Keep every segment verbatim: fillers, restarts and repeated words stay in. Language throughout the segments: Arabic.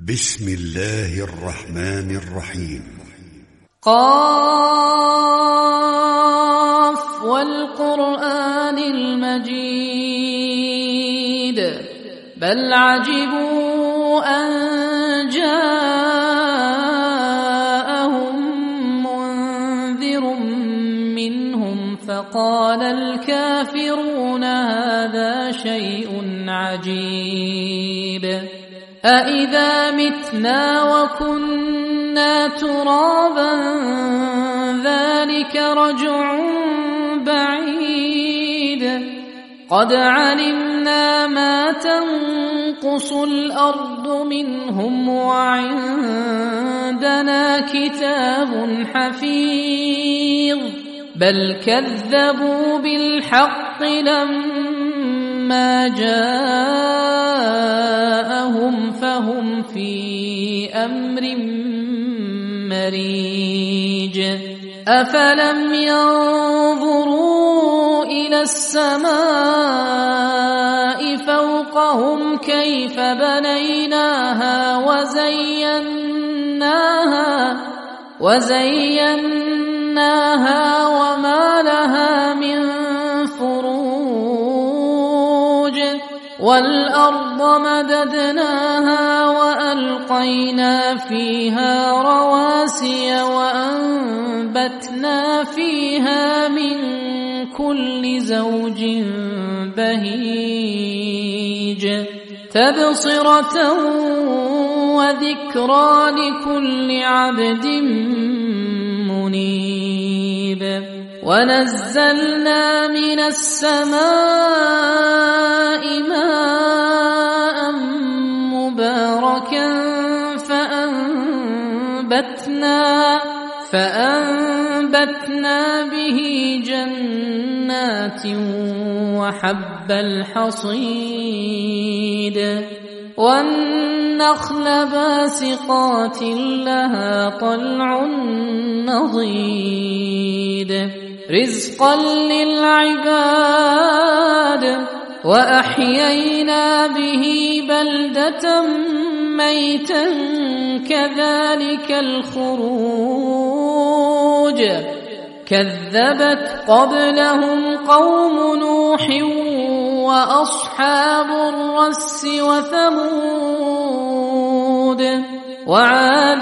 بسم الله الرحمن الرحيم. قاف والقرآن المجيد بل عجبوا أن جاءهم منذر منهم فقال الكافرون هذا شيء عجيب أإذا متنا وكنا ترابا ذلك رجع بعيد قد علمنا ما تنقص الأرض منهم وعندنا كتاب حفيظ بل كذبوا بالحق لما جاءهم فهم في أمر مريج أفلم ينظروا إلى السماء فوقهم كيف بنيناها وزيناها وزيناها وما لها من فروج والأرض مددناها وألقينا فيها رواسي وأنبتنا فيها من كل زوج بهيج تبصرة وذكرى لكل عبد منيب ونزلنا من السماء ماء مباركا فأنبتنا فأنبتنا به جنات وحب الحصيد والنخل باسقات لها طلع نضيد رزقا للعباد وأحيينا به بلدة ميتا كذلك الخروج كذبت قبلهم قوم نوح وأصحاب الرس وثمود وعاد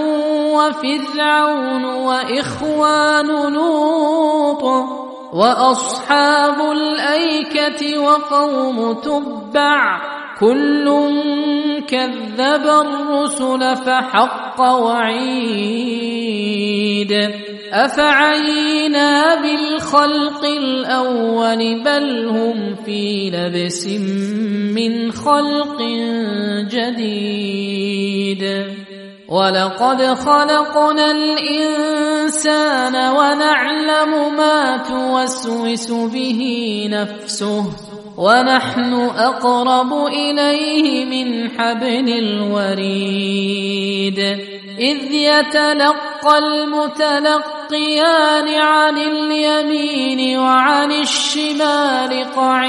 وفرعون وإخوان لوط وأصحاب الأيكة وقوم تبع كل كذب الرسل فحق وعيد أفعينا بالخلق الأول بل هم في لبس من خلق جديد ولقد خلقنا الإنسان ونعلم ما توسوس به نفسه ونحن أقرب إليه من حبل الوريد إذ يتلقى المتلقيان عن اليمين وعن الشمال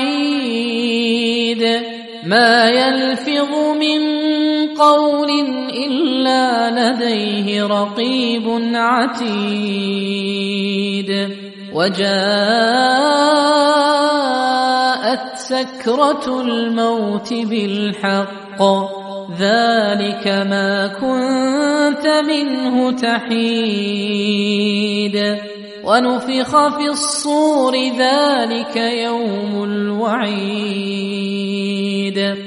قعيد ما يلفظ من قول إلا لديه رقيب عتيد وجاءت سكرة الموت بالحق ذلك ما كنت منه تحيد ونفخ في الصور ذلك يوم الوعيد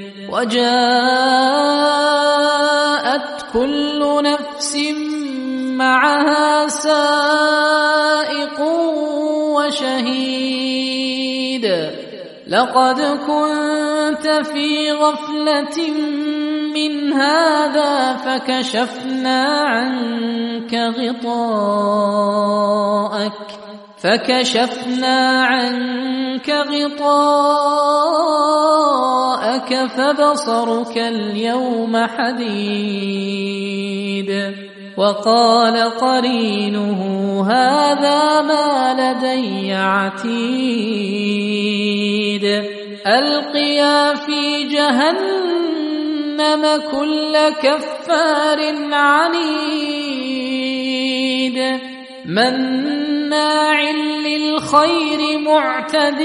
وجاءت كل نفس معها سائق وشهيد لقد كنت في غفلة من هذا فكشفنا عنك غطاءك فكشفنا عنك غطاءك فبصرك اليوم حديد وقال قرينه هذا ما لدي عتيد ألقيا في جهنم كل كفار عنيد مناع للخير معتد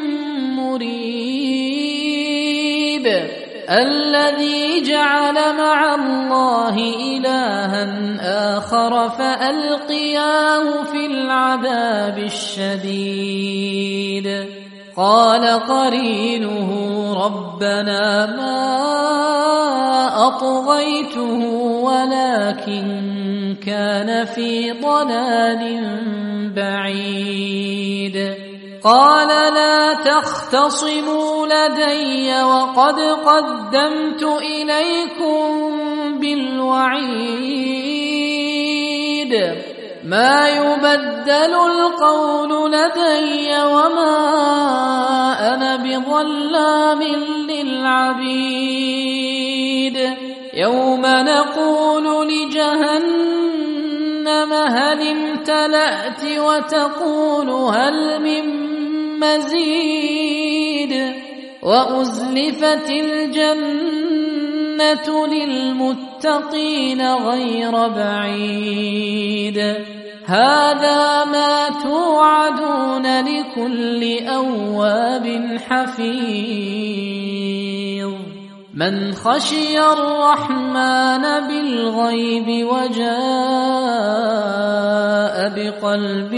مريب الذي جعل مع الله إلها آخر فألقياه في العذاب الشديد قال قرينه ربنا ما أطغيته ولكن كان في ضلال بعيد قال لا تختصموا لدي وقد قدمت إليكم بالوعيد ما يبدل القول لدي وما أنا بظلام للعبيد يوم نقول لجهنم هل امتلأت وتقول هل من مزيد وأزلفت الجنة للمتقين غير بعيد هذا ما توعدون لكل أواب حفيظ من خشي الرحمن بالغيب وجاء بقلب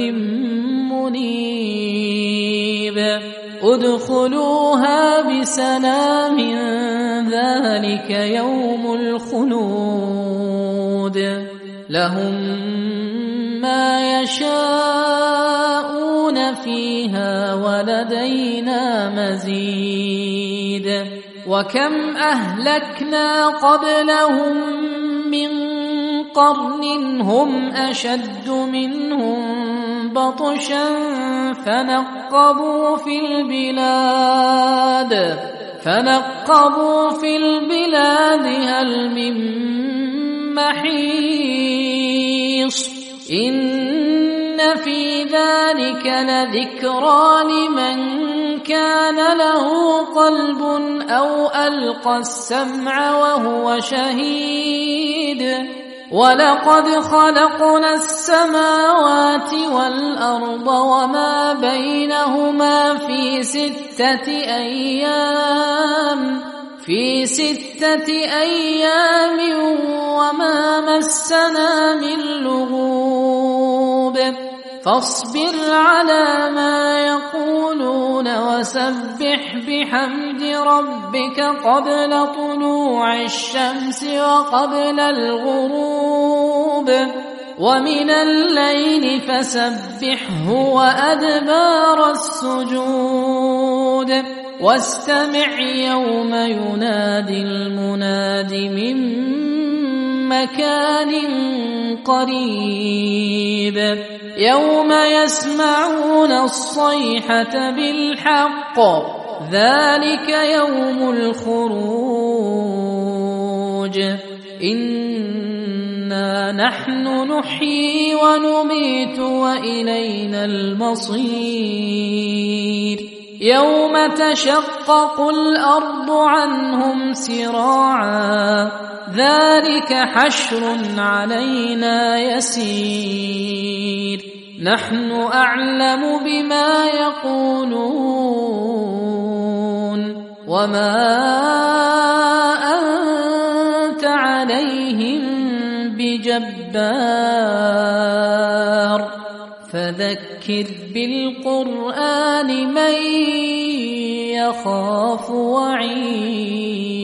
منيب ادخلوها بسلام ذلك يوم الخلود لهم ما يشاءون فيها ولدينا مزيد وكم أهلكنا قبلهم من قرن هم أشد منهم بطشا فنقبوا في البلاد فنقبوا في البلاد هل من محيص إن في ذلك لذكرى لمن كان له قلب أو ألقى السمع وهو شهيد ولقد خلقنا السماوات والأرض وما بينهما في ستة أيام في ستة أيام وما مسنا من لغوب فاصبر على ما يقولون وسبح بحمد ربك قبل طلوع الشمس وقبل الغروب ومن الليل فسبحه وأدبار السجود واستمع يوم ينادي المناد من مكان قريب يوم يسمعون الصيحة بالحق ذلك يوم الخروج إنا نحن نحيي ونميت وإلينا المصير يوم تشقق الأرض عنهم سراعا ذلك حشر علينا يسير نحن أعلم بما يقولون وما أنت عليهم بجبار فذكر بالقرآن من يخاف وعيد